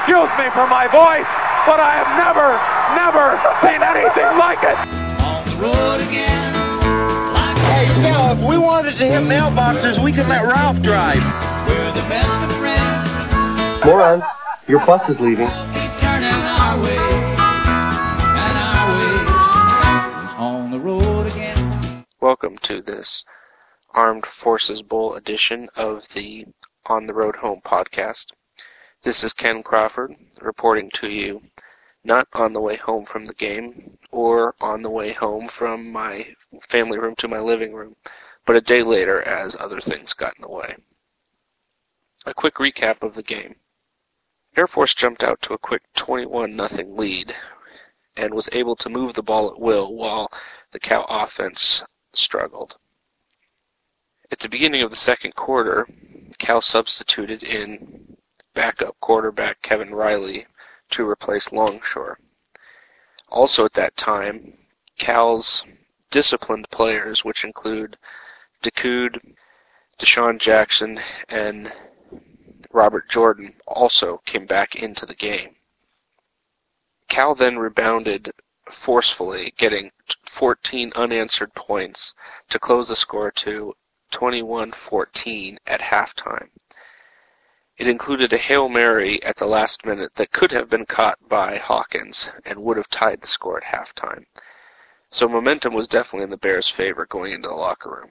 excuse me for my voice, but I have never seen anything like it. On the road again. Hey, Phil, if we wanted to hit mailboxes, we could let Ralph drive. We're the best of friends. Morons, your bus is leaving. Keep turning our way. And our way is on the road again. Welcome to this Armed Forces Bowl edition of the On the Road Home podcast. This is Ken Crawford reporting to you, not on the way home from the game or on the way home from my family room to my living room, but a day later as other things got in the way. A quick recap of the game. Air Force jumped out to a quick 21-0 lead and was able to move the ball at will while the Cal offense struggled. At the beginning of the second quarter, Cal substituted in backup quarterback Kevin Riley to replace Longshore. Also at that time, Cal's disciplined players, which include Decoud, Deshaun Jackson, and Robert Jordan, also came back into the game. Cal then rebounded forcefully, getting 14 unanswered points to close the score to 21-14 at halftime. It included a Hail Mary at the last minute that could have been caught by Hawkins and would have tied the score at halftime. So momentum was definitely in the Bears' favor going into the locker room.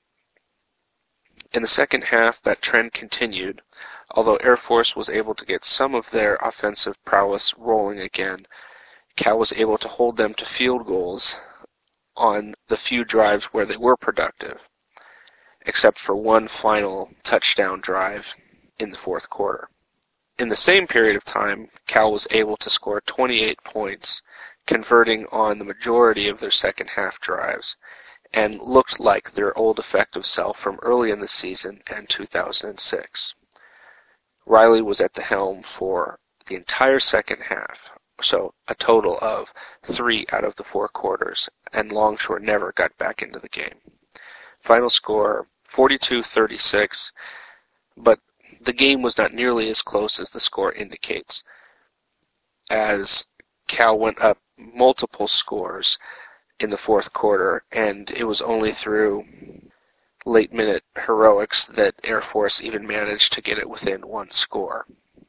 In the second half, that trend continued, although Air Force was able to get some of their offensive prowess rolling again. Cal was able to hold them to field goals on the few drives where they were productive, except for one final touchdown drive in the fourth quarter. In the same period of time, Cal was able to score 28 points, converting on the majority of their second half drives, and looked like their old effective self from early in the season and 2006. Riley was at the helm for the entire second half, so a total of 3 out of the 4 quarters, and Longshore never got back into the game. Final score, 42-36, but the game was not nearly as close as the score indicates, as Cal went up multiple scores in the fourth quarter, and it was only through late-minute heroics that Air Force even managed to get it within 1 score.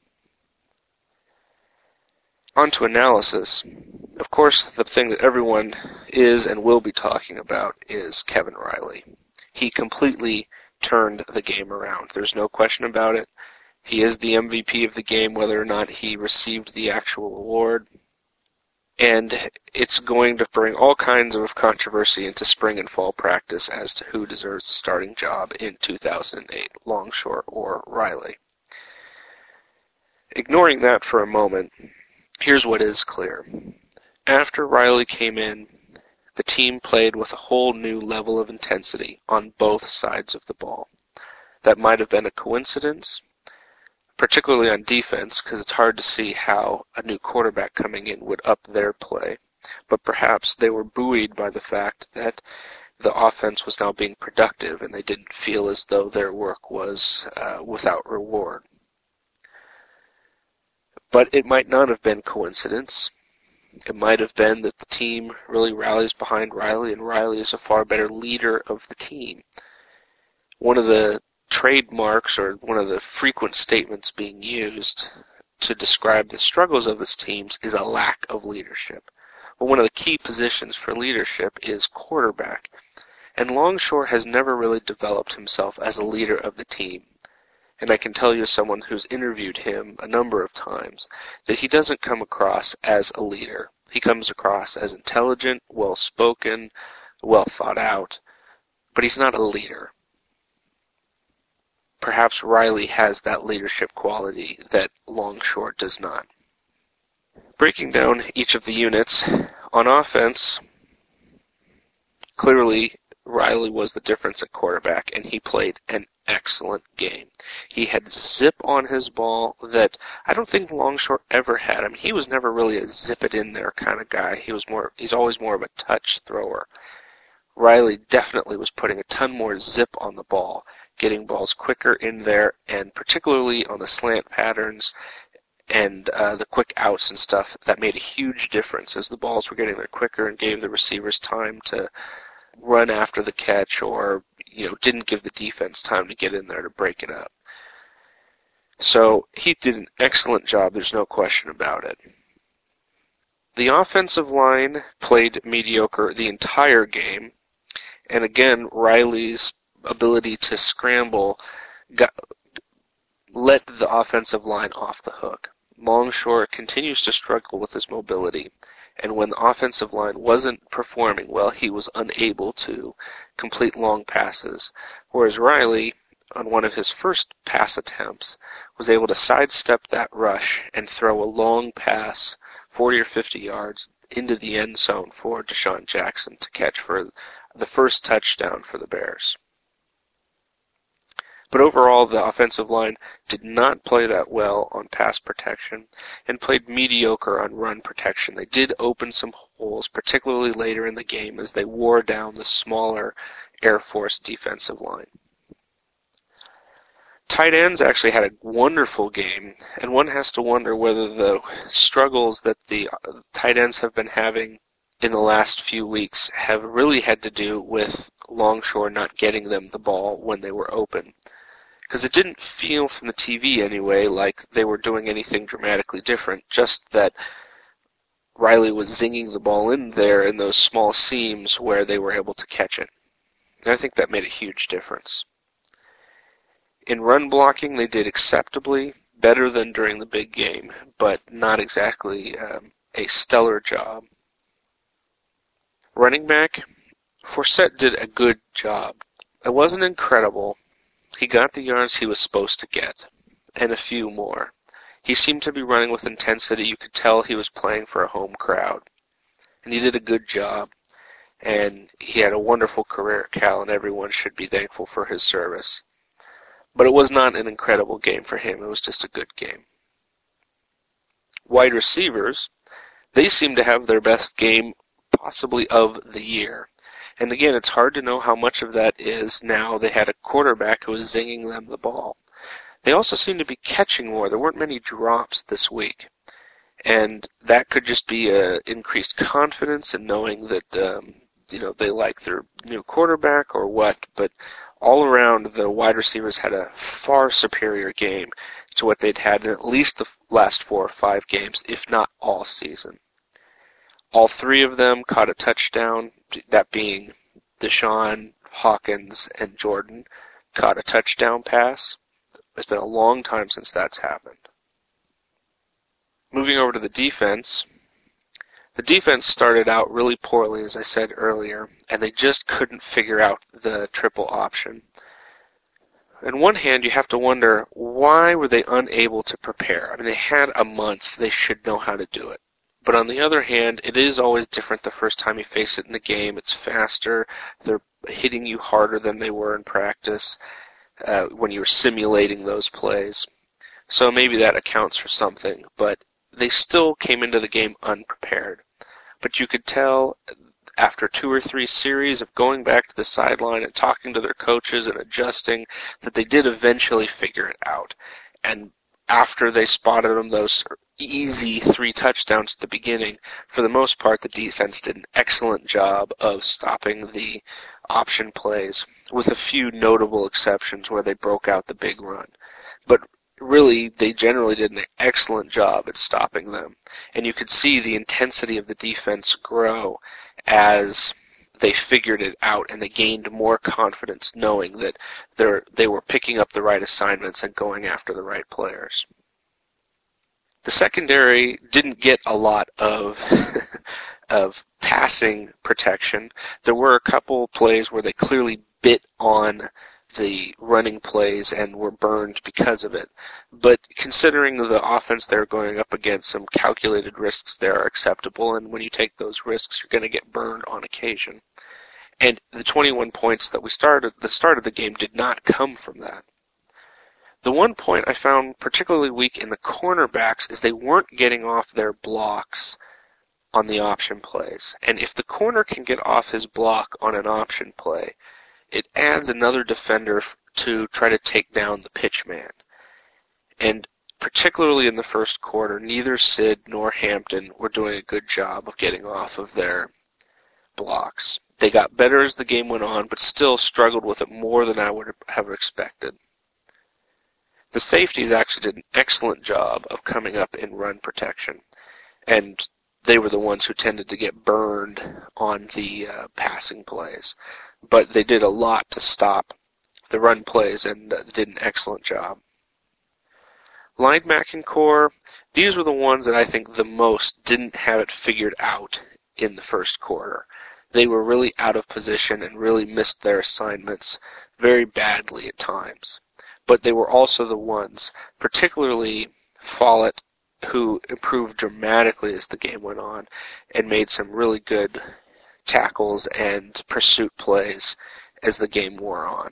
On to analysis. Of course, the thing that everyone is and will be talking about is Kevin Riley. He completely turned the game around. There's no question about it. He is the MVP of the game, whether or not he received the actual award. And it's going to bring all kinds of controversy into spring and fall practice as to who deserves the starting job in 2008, Longshore or Riley. Ignoring that for a moment, here's what is clear. After Riley came in, the team played with a whole new level of intensity on both sides of the ball. That might have been a coincidence, particularly on defense, because it's hard to see how a new quarterback coming in would up their play. But perhaps they were buoyed by the fact that the offense was now being productive and they didn't feel as though their work was without reward. But it might not have been coincidence. It might have been that the team really rallies behind Riley, and Riley is a far better leader of the team. One of the trademarks, or one of the frequent statements being used to describe the struggles of this team is a lack of leadership. Well, one of the key positions for leadership is quarterback, and Longshore has never really developed himself as a leader of the team. And I can tell you, as someone who's interviewed him a number of times, that he doesn't come across as a leader. He comes across as intelligent, well-spoken, well thought out, but he's not a leader. Perhaps Riley has that leadership quality that Longshore does not. Breaking down each of the units, on offense, clearly Riley was the difference at quarterback, and he played an excellent game. He had zip on his ball that I don't think Longshore ever had. I mean, he was never really a zip it in there kind of guy. He's always more of a touch thrower. Riley definitely was putting a ton more zip on the ball, getting balls quicker in there, and particularly on the slant patterns, and the quick outs and stuff, that made a huge difference as the balls were getting there quicker and gave the receivers time to run after the catch, or didn't give the defense time to get in there to break it up. So he did an excellent job, there's no question about it. The offensive line played mediocre the entire game, and again, Riley's ability to scramble let the offensive line off the hook. Longshore continues to struggle with his mobility, and when the offensive line wasn't performing well, he was unable to complete long passes, whereas Riley, on one of his first pass attempts, was able to sidestep that rush and throw a long pass 40 or 50 yards into the end zone for Deshaun Jackson to catch for the first touchdown for the Bears. But overall, the offensive line did not play that well on pass protection and played mediocre on run protection. They did open some holes, particularly later in the game, as they wore down the smaller Air Force defensive line. Tight ends actually had a wonderful game, and one has to wonder whether the struggles that the tight ends have been having in the last few weeks have really had to do with Longshore not getting them the ball when they were open. Because it didn't feel from the TV anyway like they were doing anything dramatically different, just that Riley was zinging the ball in there in those small seams where they were able to catch it. And I think that made a huge difference. In run blocking, they did acceptably, better than during the big game, but not exactly a stellar job. Running back, Forsett did a good job. It wasn't incredible. He got the yards he was supposed to get, and a few more. He seemed to be running with intensity. You could tell he was playing for a home crowd. And he did a good job, and he had a wonderful career at Cal, and everyone should be thankful for his service. But it was not an incredible game for him. It was just a good game. Wide receivers, they seem to have their best game possibly of the year. And again, it's hard to know how much of that is now they had a quarterback who was zinging them the ball. They also seem to be catching more. There weren't many drops this week. And that could just be increased confidence in knowing that they like their new quarterback or what. But all around, the wide receivers had a far superior game to what they'd had in at least the last 4 or 5 games, if not all season. All 3 of them caught a touchdown, that being Deshaun, Hawkins, and Jordan caught a touchdown pass. It's been a long time since that's happened. Moving over to the defense. The defense started out really poorly, as I said earlier, and they just couldn't figure out the triple option. On one hand, you have to wonder, why were they unable to prepare? I mean, they had a month. They should know how to do it. But on the other hand, it is always different the first time you face it in the game. It's faster. They're hitting you harder than they were in practice when you were simulating those plays. So maybe that accounts for something. But they still came into the game unprepared. But you could tell after 2 or 3 series of going back to the sideline and talking to their coaches and adjusting that they did eventually figure it out. And after they spotted them those easy 3 touchdowns at the beginning, for the most part, the defense did an excellent job of stopping the option plays, with a few notable exceptions where they broke out the big run. But really, they generally did an excellent job at stopping them. And you could see the intensity of the defense grow as they figured it out, and they gained more confidence knowing that they were picking up the right assignments and going after the right players. The secondary didn't get a lot of of passing protection. There were a couple plays where they clearly bit on the running plays and were burned because of it. But considering the offense they're going up against, some calculated risks there are acceptable, and when you take those risks, you're going to get burned on occasion. And the 21 points that the start of the game did not come from that. The one point I found particularly weak in the cornerbacks is they weren't getting off their blocks on the option plays. And if the corner can get off his block on an option play, it adds another defender to try to take down the pitch man. And particularly in the first quarter, neither Sid nor Hampton were doing a good job of getting off of their blocks. They got better as the game went on, but still struggled with it more than I would have expected. The safeties actually did an excellent job of coming up in run protection, and they were the ones who tended to get burned on the passing plays. But they did a lot to stop the run plays and did an excellent job. Linebacking core, these were the ones that I think the most didn't have it figured out in the first quarter. They were really out of position and really missed their assignments very badly at times. But they were also the ones, particularly Follett, who improved dramatically as the game went on and made some really good tackles and pursuit plays as the game wore on.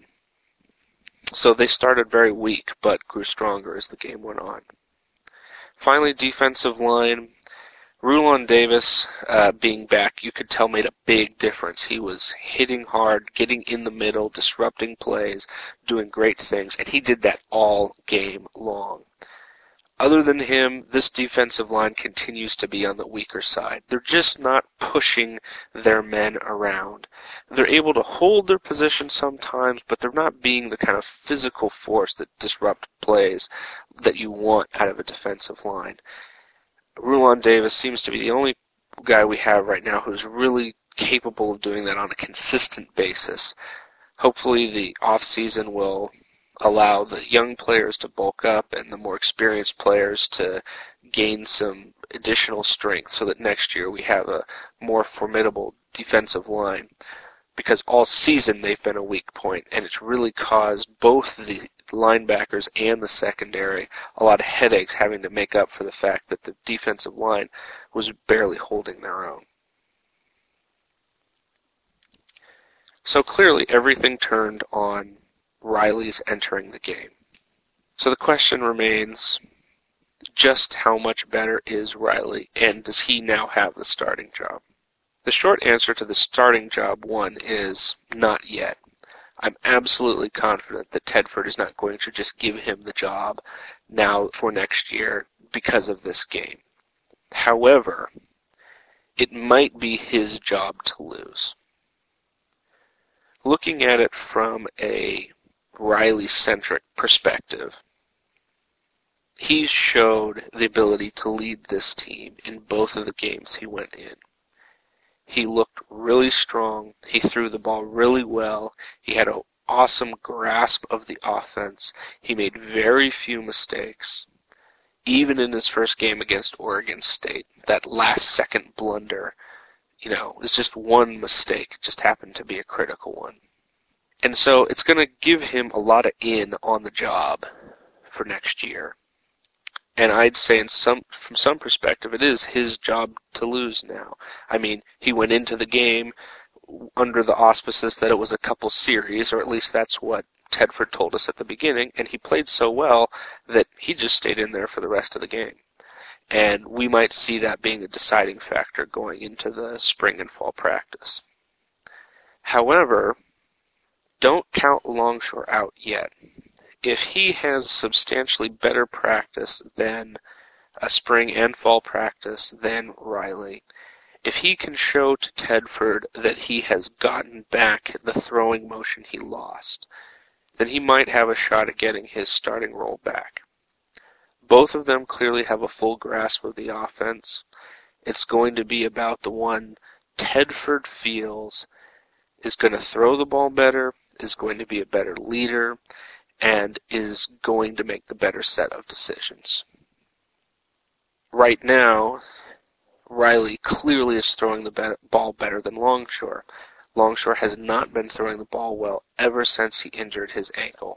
So they started very weak but grew stronger as the game went on. Finally, defensive line. Rulon Davis being back, you could tell, made a big difference. He was hitting hard, getting in the middle, disrupting plays, doing great things, and he did that all game long. Other than him, this defensive line continues to be on the weaker side. They're just not pushing their men around. They're able to hold their position sometimes, but they're not being the kind of physical force that disrupt plays that you want out of a defensive line. Rulon Davis seems to be the only guy we have right now who's really capable of doing that on a consistent basis. Hopefully the off-season will allow the young players to bulk up and the more experienced players to gain some additional strength so that next year we have a more formidable defensive line. Because all season they've been a weak point, and it's really caused both the linebackers and the secondary a lot of headaches having to make up for the fact that the defensive line was barely holding their own. So clearly everything turned on Riley's entering the game. So the question remains, just how much better is Riley, and does he now have the starting job? The short answer to the starting job one is not yet. I'm absolutely confident that Tedford is not going to just give him the job now for next year because of this game. However, it might be his job to lose. Looking at it from a Riley-centric perspective, he showed the ability to lead this team in both of the games he went in. He looked really strong. He threw the ball really well. He had an awesome grasp of the offense. He made very few mistakes. Even in his first game against Oregon State, that last-second blunder, is just one mistake. It just happened to be a critical one. And so it's going to give him a lot of in on the job for next year. And I'd say from some perspective, it is his job to lose now. I mean, he went into the game under the auspices that it was a couple series, or at least that's what Tedford told us at the beginning, and he played so well that he just stayed in there for the rest of the game. And we might see that being a deciding factor going into the spring and fall practice. However, don't count Longshore out yet. If he has substantially better practice than a spring and fall practice than Riley, if he can show to Tedford that he has gotten back the throwing motion he lost, then he might have a shot at getting his starting role back. Both of them clearly have a full grasp of the offense. It's going to be about the one Tedford feels is going to throw the ball better, is going to be a better leader, and is going to make the better set of decisions. Right now, Riley clearly is throwing the ball better than Longshore. Longshore has not been throwing the ball well ever since he injured his ankle.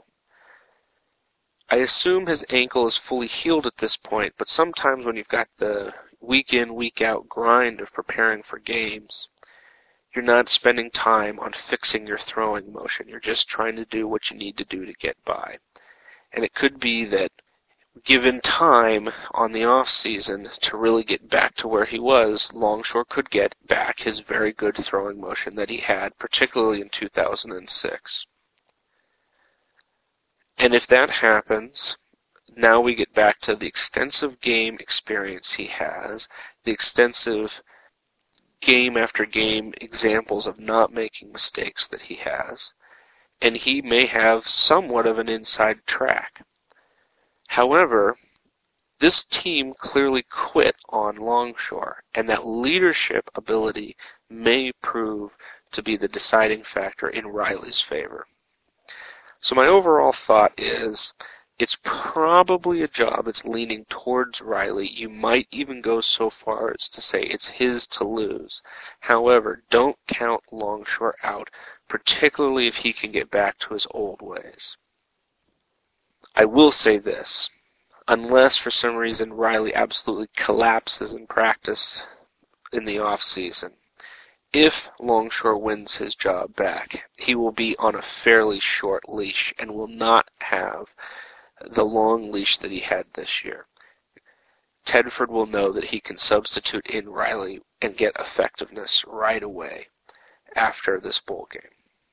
I assume his ankle is fully healed at this point, but sometimes when you've got the week in, week out grind of preparing for games, you're not spending time on fixing your throwing motion. You're just trying to do what you need to do to get by. And it could be that given time on the off season to really get back to where he was, Longshore could get back his very good throwing motion that he had, particularly in 2006. And if that happens, now we get back to the extensive game experience he has, the extensive game after game examples of not making mistakes that he has, and he may have somewhat of an inside track. However, this team clearly quit on Longshore, and that leadership ability may prove to be the deciding factor in Riley's favor. So my overall thought is, it's probably a job that's leaning towards Riley. You might even go so far as to say it's his to lose. However, don't count Longshore out, particularly if he can get back to his old ways. I will say this. Unless for some reason Riley absolutely collapses in practice in the off-season, if Longshore wins his job back, he will be on a fairly short leash and will not have the long leash that he had this year. Tedford will know that he can substitute in Riley and get effectiveness right away after this bowl game.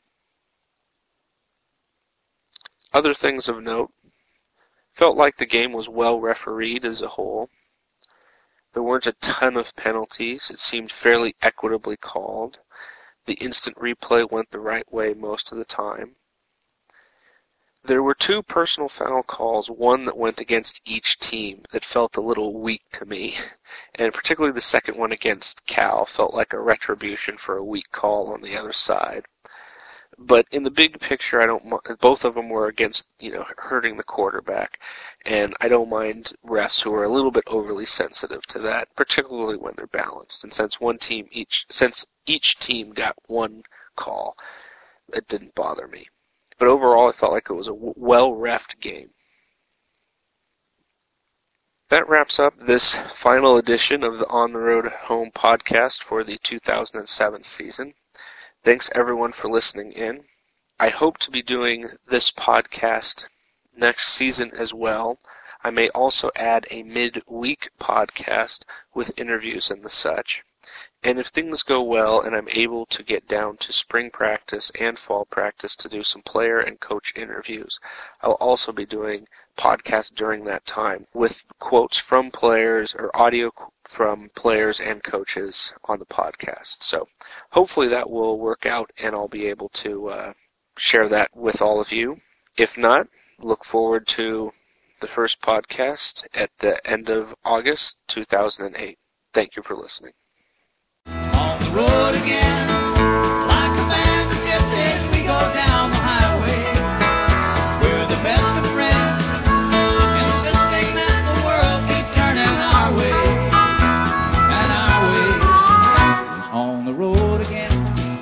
Other things of note. Felt like the game was well refereed as a whole. There weren't a ton of penalties. It seemed fairly equitably called. The instant replay went the right way most of the time. There were 2 personal foul calls, one that went against each team that felt a little weak to me, and particularly the second one against Cal felt like a retribution for a weak call on the other side. But in the big picture, both of them were against, hurting the quarterback, and I don't mind refs who are a little bit overly sensitive to that, particularly when they're balanced. And since each team got one call, it didn't bother me. But overall, I felt like it was a well-reffed game. That wraps up this final edition of the On the Road Home podcast for the 2007 season. Thanks, everyone, for listening in. I hope to be doing this podcast next season as well. I may also add a mid-week podcast with interviews and the such. And if things go well and I'm able to get down to spring practice and fall practice to do some player and coach interviews, I'll also be doing podcasts during that time with quotes from players or audio from players and coaches on the podcast. So hopefully that will work out and I'll be able to share that with all of you. If not, look forward to the first podcast at the end of August 2008. Thank you for listening. On the road again, like a band of gypsies, we go down the highway. We're the best of friends, insisting that the world keep turning our way. And our way is on the road again.